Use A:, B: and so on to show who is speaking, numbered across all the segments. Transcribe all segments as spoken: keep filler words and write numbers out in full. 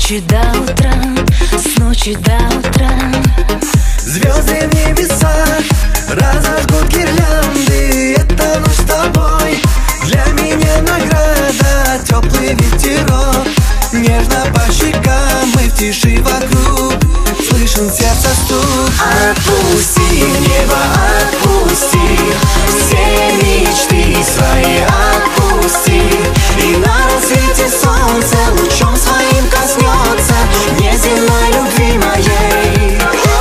A: ночи до утра, с ночи до утра.
B: Звезды в небесах разожгут гирлянды. Это ночь с тобой, для меня награда. Теплый ветерок нежно по щекам. Мы в тиши вокруг, слышен сердце стук. Отпусти в небо, отпусти все мечты свои, отпусти. И на рассвете солнце лучом своим коснется неземной любви моей.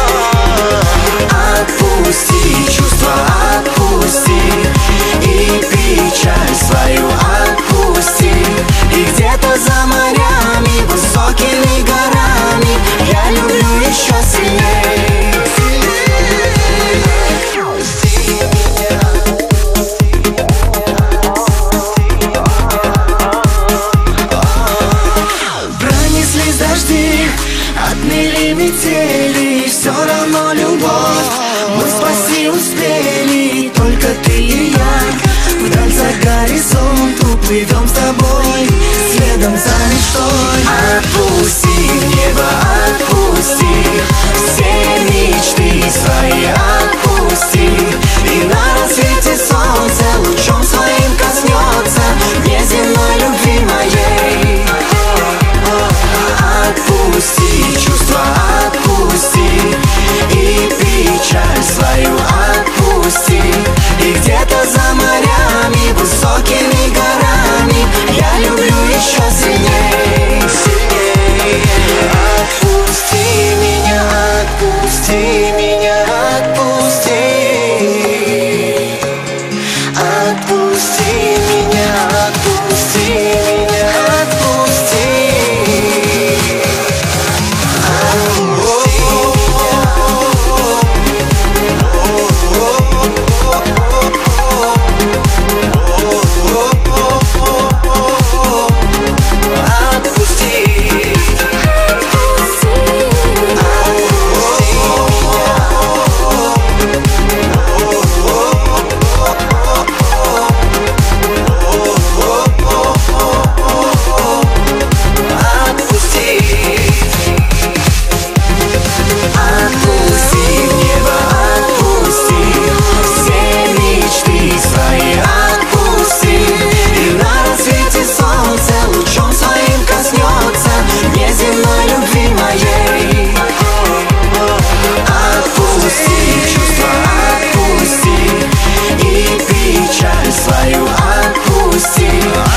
B: Отпусти чувства, отпусти и печаль свою отпусти. И где-то за морями, высокими горами я люблю еще сильней. Пронеслись дожди, отмели метели, все равно любовь мы спасти успели. Только ты и я вдаль за горизонт уплывем с тобой, следом за мечтой. Отпусти в небо, отпусти все мечты свои, отпусти. И на рассвете солнце лучом своим коснется неземной любви моей. Отпусти чувства, отпусти и печаль свою отпусти. И где-то за морями, высокими горами я люблю еще сильней. Отпусти меня, отпусти меня, отпусти. Отпусти меня, отпусти меня, отпусти.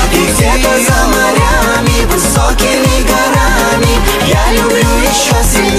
B: За морями, высокими горами я люблю еще сильнее.